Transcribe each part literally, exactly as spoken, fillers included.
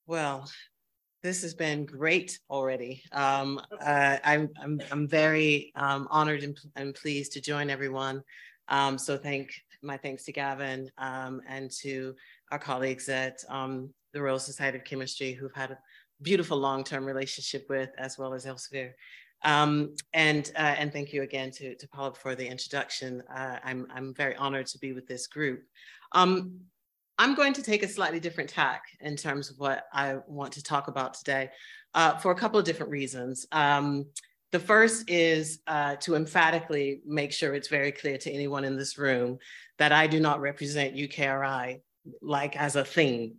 Well, this has been great already. Um, uh, I'm, I'm, I'm very um, honored and, and pleased to join everyone. Um, so thank my thanks to Gavin um, and to our colleagues at um, the Royal Society of Chemistry who've had a beautiful long-term relationship with, as well as Elsevier. Um, and, uh, and thank you again to, to Paula for the introduction. Uh, I'm, I'm very honored to be with this group. Um, I'm going to take a slightly different tack in terms of what I want to talk about today uh, for a couple of different reasons. Um, the first is uh, to emphatically make sure it's very clear to anyone in this room that I do not represent U K R I like as a thing,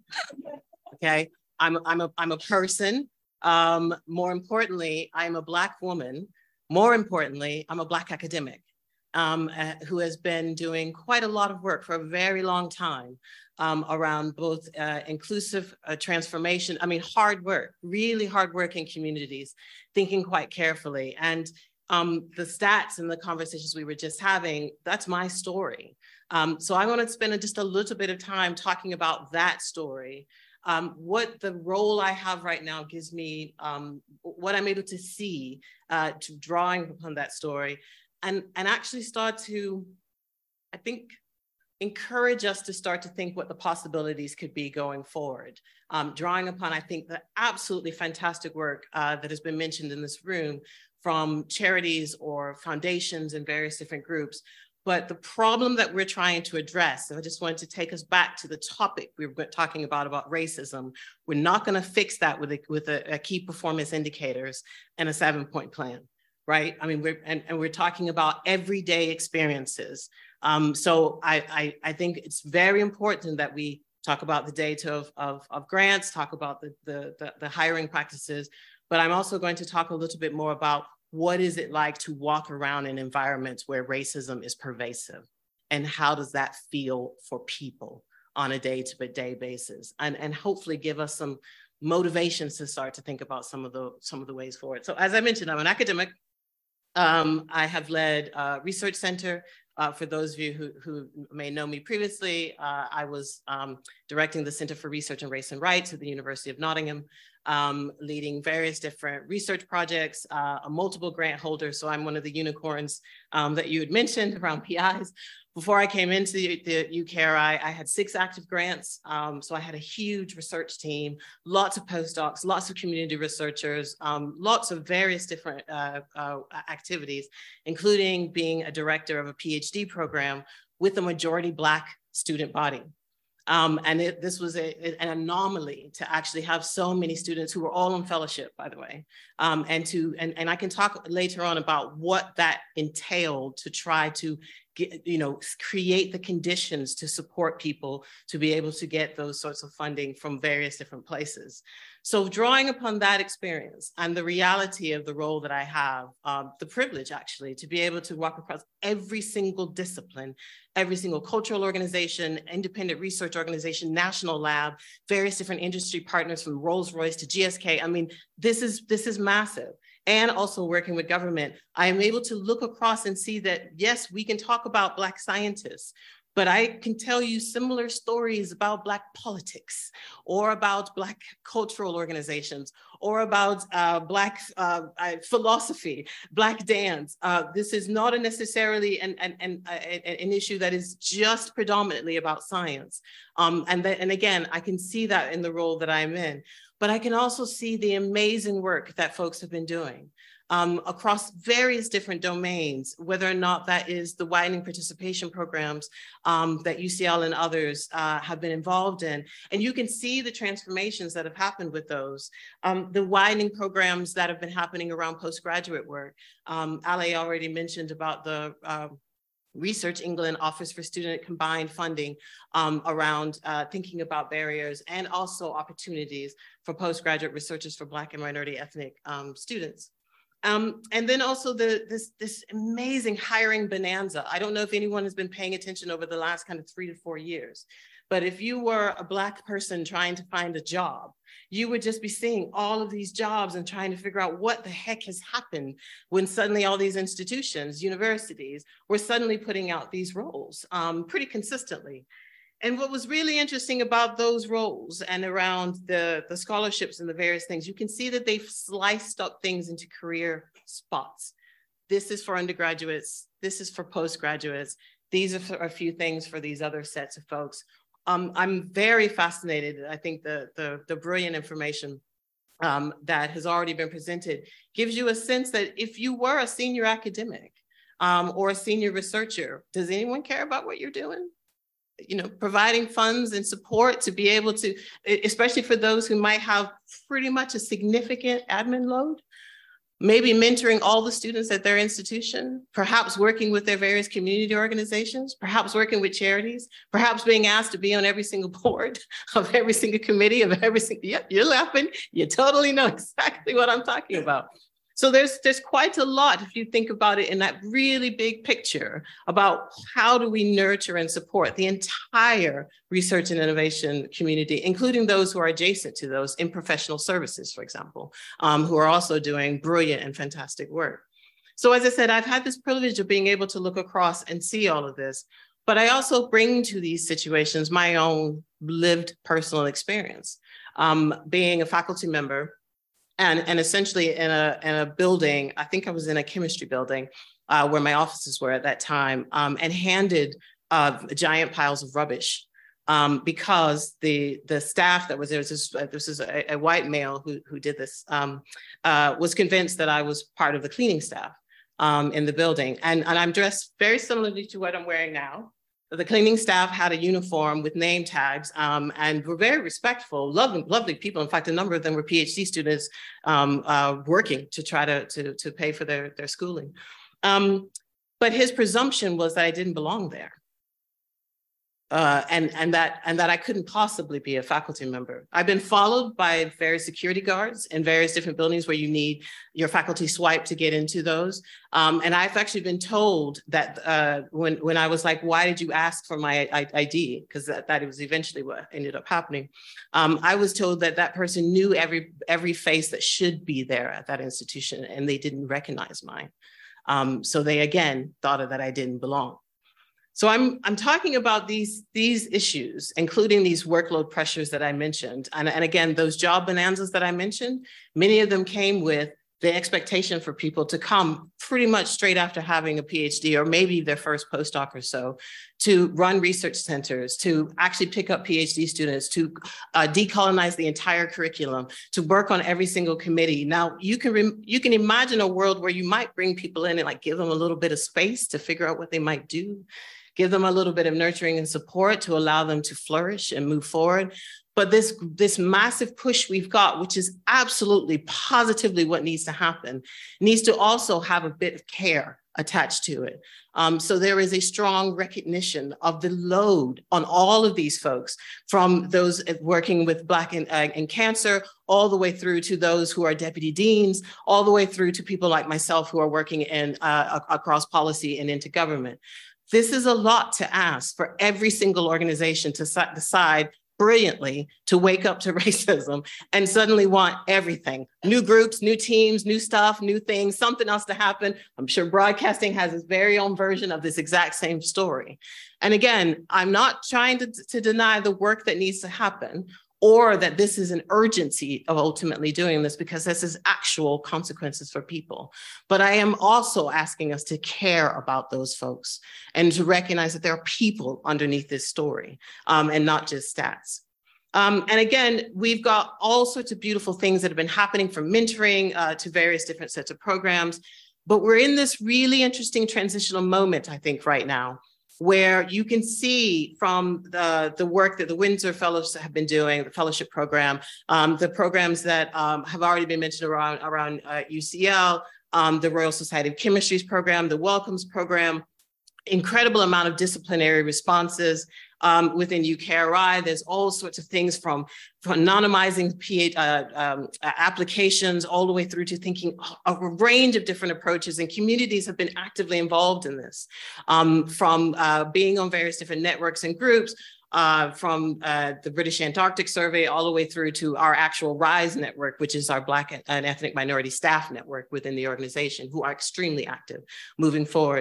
okay? I'm, I'm, a, I'm a person. Um, more importantly, I'm a Black woman. More importantly, I'm a Black academic. Um, uh, who has been doing quite a lot of work for a very long time um, around both uh, inclusive uh, transformation, I mean, hard work, really hard work in communities, thinking quite carefully. And um, the stats and the conversations we were just having, that's my story. Um, so I want to spend just a little bit of time talking about that story. Um, what the role I have right now gives me, um, what I'm able to see, uh, to drawing upon that story. And, and actually start to, I think, encourage us to start to think what the possibilities could be going forward. Um, drawing upon, I think, the absolutely fantastic work uh, that has been mentioned in this room from charities or foundations and various different groups. But the problem that we're trying to address, and I just wanted to take us back to the topic we were talking about, about racism. We're not gonna fix that with a, with a, a key performance indicators and a seven point plan. Right? I mean, we're, and, and we're talking about everyday experiences. Um, so I, I, I think it's very important that we talk about the data of, of, of grants, talk about the, the, the, the hiring practices, but I'm also going to talk a little bit more about what is it like to walk around in environments where racism is pervasive, and how does that feel for people on a day-to-day basis, and, and hopefully give us some motivations to start to think about some of the, some of the ways forward. So as I mentioned, I'm an academic. Um, I have led a research center. Uh, for those of you who, who may know me previously, uh, I was um, directing the Center for Research on Race and Rights at the University of Nottingham, um, leading various different research projects, uh, a multiple grant holder. So I'm one of the unicorns um, that you had mentioned around P Is. Before I came into the, the U K R I, I had six active grants. Um, so I had a huge research team, lots of postdocs, lots of community researchers, um, lots of various different uh, uh, activities, including being a director of a PhD program with a majority Black student body. Um, and it, this was a, an anomaly to actually have so many students who were all on fellowship, by the way, um, and to and, and I can talk later on about what that entailed to try to get, you know, create the conditions to support people to be able to get those sorts of funding from various different places. So drawing upon that experience and the reality of the role that I have, um, the privilege actually to be able to walk across every single discipline, every single cultural organization, independent research organization, national lab, various different industry partners from Rolls-Royce to G S K. I mean, this is, this is massive. And also working with government, I am able to look across and see that, yes, we can talk about Black scientists, but I can tell you similar stories about Black politics, or about Black cultural organizations, or about uh, Black uh, philosophy, Black dance. Uh, this is not a necessarily an, an, an, an issue that is just predominantly about science. Um, and, that, and again, I can see that in the role that I'm in, but I can also see the amazing work that folks have been doing. Um, across various different domains, whether or not that is the widening participation programs um, that U C L and others uh, have been involved in. And you can see the transformations that have happened with those. Um, the widening programs that have been happening around postgraduate work. Um, Ale already mentioned about the uh, Research England Office for Student Combined Funding um, around uh, thinking about barriers and also opportunities for postgraduate researchers for Black and minority ethnic um, students. Um, and then also the, this, this amazing hiring bonanza. I don't know if anyone has been paying attention over the last kind of three to four years, but if you were a Black person trying to find a job, you would just be seeing all of these jobs and trying to figure out what the heck has happened when suddenly all these institutions, universities, were suddenly putting out these roles um, pretty consistently. And what was really interesting about those roles and around the, the scholarships and the various things, you can see that they've sliced up things into career spots. This is for undergraduates. This is for postgraduates. These are a few things for these other sets of folks. Um, I'm very fascinated. I think the, the, the brilliant information um, that has already been presented gives you a sense that if you were a senior academic um, or a senior researcher, does anyone care about what you're doing? You know, providing funds and support to be able to, especially for those who might have pretty much a significant admin load, maybe mentoring all the students at their institution, perhaps working with their various community organizations, perhaps working with charities, perhaps being asked to be on every single board of every single committee of every single, yep, you're laughing, you totally know exactly what I'm talking about. So there's, there's quite a lot, if you think about it in that really big picture about how do we nurture and support the entire research and innovation community, including those who are adjacent to those in professional services, for example, um, who are also doing brilliant and fantastic work. So as I said, I've had this privilege of being able to look across and see all of this, but I also bring to these situations my own lived personal experience. Um, being a faculty member, And, and essentially in a, in a building, I think I was in a chemistry building uh, where my offices were at that time, um, and handed uh, giant piles of rubbish um, because the, the staff that was there, was this, uh, this is a, a white male who, who did this, um, uh, was convinced that I was part of the cleaning staff um, in the building. And, and I'm dressed very similarly to what I'm wearing now. The cleaning staff had a uniform with name tags um, and were very respectful, lovely, lovely people. In fact, a number of them were PhD students um, uh, working to try to, to, to pay for their, their schooling. Um, but his presumption was that I didn't belong there. Uh, and, and, that, and that I couldn't possibly be a faculty member. I've been followed by various security guards in various different buildings where you need your faculty swipe to get into those. Um, and I've actually been told that uh, when, when I was like, why did you ask for my I D? Because that, that was eventually what ended up happening. Um, I was told that that person knew every, every face that should be there at that institution and they didn't recognize mine. Um, so they, again, thought of that I didn't belong. So I'm, I'm talking about these, these issues, including these workload pressures that I mentioned. And, and again, those job bonanzas that I mentioned, many of them came with the expectation for people to come pretty much straight after having a PhD or maybe their first postdoc or so, to run research centers, to actually pick up PhD students, to uh, decolonize the entire curriculum, to work on every single committee. Now, you can, you can imagine a world where you might bring people in and like give them a little bit of space to figure out what they might do, give them a little bit of nurturing and support to allow them to flourish and move forward. But this, this massive push we've got, which is absolutely positively what needs to happen, needs to also have a bit of care attached to it. Um, so there is a strong recognition of the load on all of these folks, from those working with Black and, uh, and cancer, all the way through to those who are deputy deans, all the way through to people like myself who are working in uh, across policy and into government. This is a lot to ask for every single organization to decide brilliantly to wake up to racism and suddenly want everything. New groups, new teams, new stuff, new things, something else to happen. I'm sure broadcasting has its very own version of this exact same story. And again, I'm not trying to, to deny the work that needs to happen, or that this is an urgency of ultimately doing this, because this is actual consequences for people. But I am also asking us to care about those folks and to recognize that there are people underneath this story um, and not just stats. Um, and again, we've got all sorts of beautiful things that have been happening, from mentoring uh, to various different sets of programs. But we're in this really interesting transitional moment, I think, right now, where you can see from the, the work that the Windsor Fellows have been doing, the fellowship program, um, the programs that um, have already been mentioned around, around uh, U C L, um, the Royal Society of Chemistry's program, the Welcomes program, incredible amount of disciplinary responses. Um, within U K R I, there's all sorts of things from, from anonymizing P H, uh, um, applications all the way through to thinking of a range of different approaches, and communities have been actively involved in this, um, from uh, being on various different networks and groups, uh, from uh, the British Antarctic Survey all the way through to our actual RISE network, which is our Black and ethnic minority staff network within the organization, who are extremely active moving forward.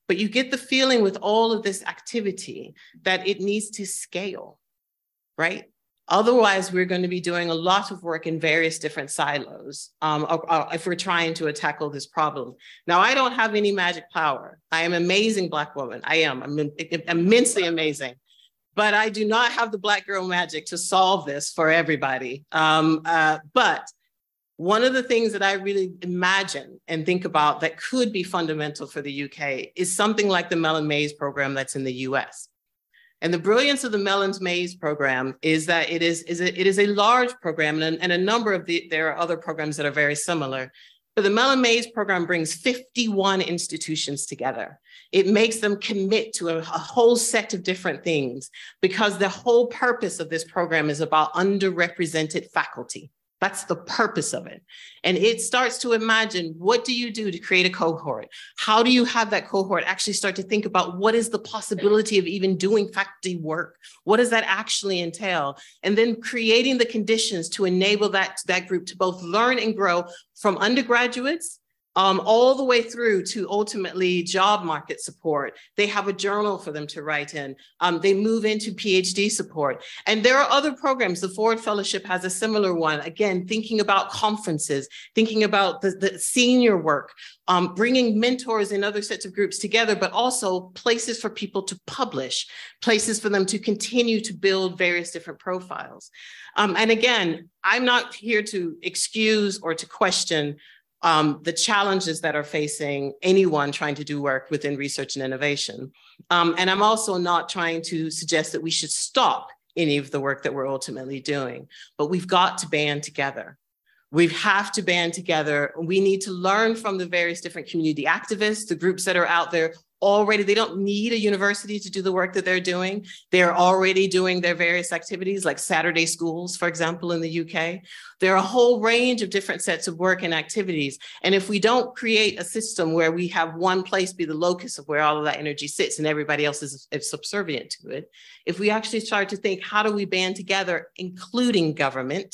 But you get the feeling with all of this activity that it needs to scale, right? Otherwise, we're going to be doing a lot of work in various different silos um, or, or if we're trying to tackle this problem. Now, I don't have any magic power. I am an amazing Black woman. I am. I'm immensely amazing. But I do not have the Black girl magic to solve this for everybody. Um, uh, but one of the things that I really imagine and think about that could be fundamental for the U K is something like the Mellon-Mays program that's in the U S. And the brilliance of the Mellon-Mays program is that it is, is a, it is a large program, and, and a number of the, there are other programs that are very similar. But the Mellon-Mays program brings fifty-one institutions together. It makes them commit to a, a whole set of different things because the whole purpose of this program is about underrepresented faculty. That's the purpose of it. And it starts to imagine, what do you do to create a cohort? How do you have that cohort actually start to think about what is the possibility of even doing faculty work? What does that actually entail? And then creating the conditions to enable that, that group to both learn and grow from undergraduates Um, all the way through to ultimately job market support. They have a journal for them to write in. Um, they move into PhD support. And there are other programs. The Ford Fellowship has a similar one. Again, thinking about conferences, thinking about the, the senior work, um, bringing mentors and other sets of groups together, but also places for people to publish, places for them to continue to build various different profiles. Um, and again, I'm not here to excuse or to question Um, the challenges that are facing anyone trying to do work within research and innovation. Um, and I'm also not trying to suggest that we should stop any of the work that we're ultimately doing, but we've got to band together. We have to band together. We need to learn from the various different community activists, the groups that are out there already. They don't need a university to do the work that they're doing. They're already doing their various activities like Saturday schools, for example, in the U K. There are a whole range of different sets of work and activities. And if we don't create a system where we have one place be the locus of where all of that energy sits and everybody else is, is subservient to it, if we actually start to think, how do we band together, including government,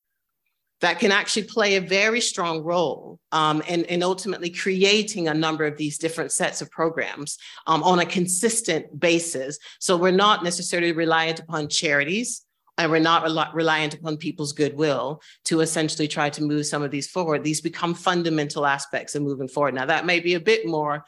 that can actually play a very strong role um, in, in ultimately creating a number of these different sets of programs um, on a consistent basis. So we're not necessarily reliant upon charities, and we're not rel reliant upon people's goodwill to essentially try to move some of these forward. These become fundamental aspects of moving forward. Now, that may be a bit more,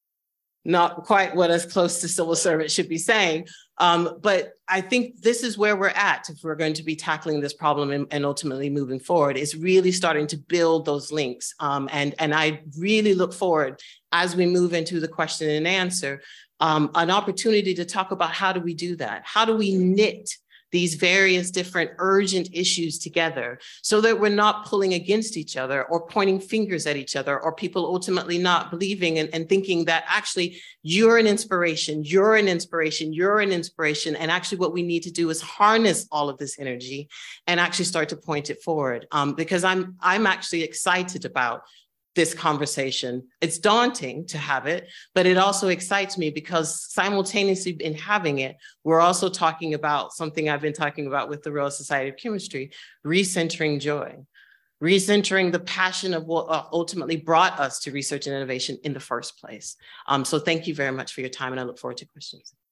not quite what as close to civil servant should be saying, um, but I think this is where we're at if we're going to be tackling this problem and, and ultimately moving forward, is really starting to build those links. Um, and, and I really look forward, as we move into the question and answer, um, an opportunity to talk about how do we do that? How do we knit these various different urgent issues together so that we're not pulling against each other or pointing fingers at each other, or people ultimately not believing and, and thinking that actually you're an inspiration, you're an inspiration, you're an inspiration. And actually what we need to do is harness all of this energy and actually start to point it forward. Um, because I'm, I'm actually excited about this conversation. It's daunting to have it, but it also excites me because simultaneously in having it, we're also talking about something I've been talking about with the Royal Society of Chemistry, recentering joy, recentering the passion of what ultimately brought us to research and innovation in the first place. Um, so thank you very much for your time, and I look forward to questions.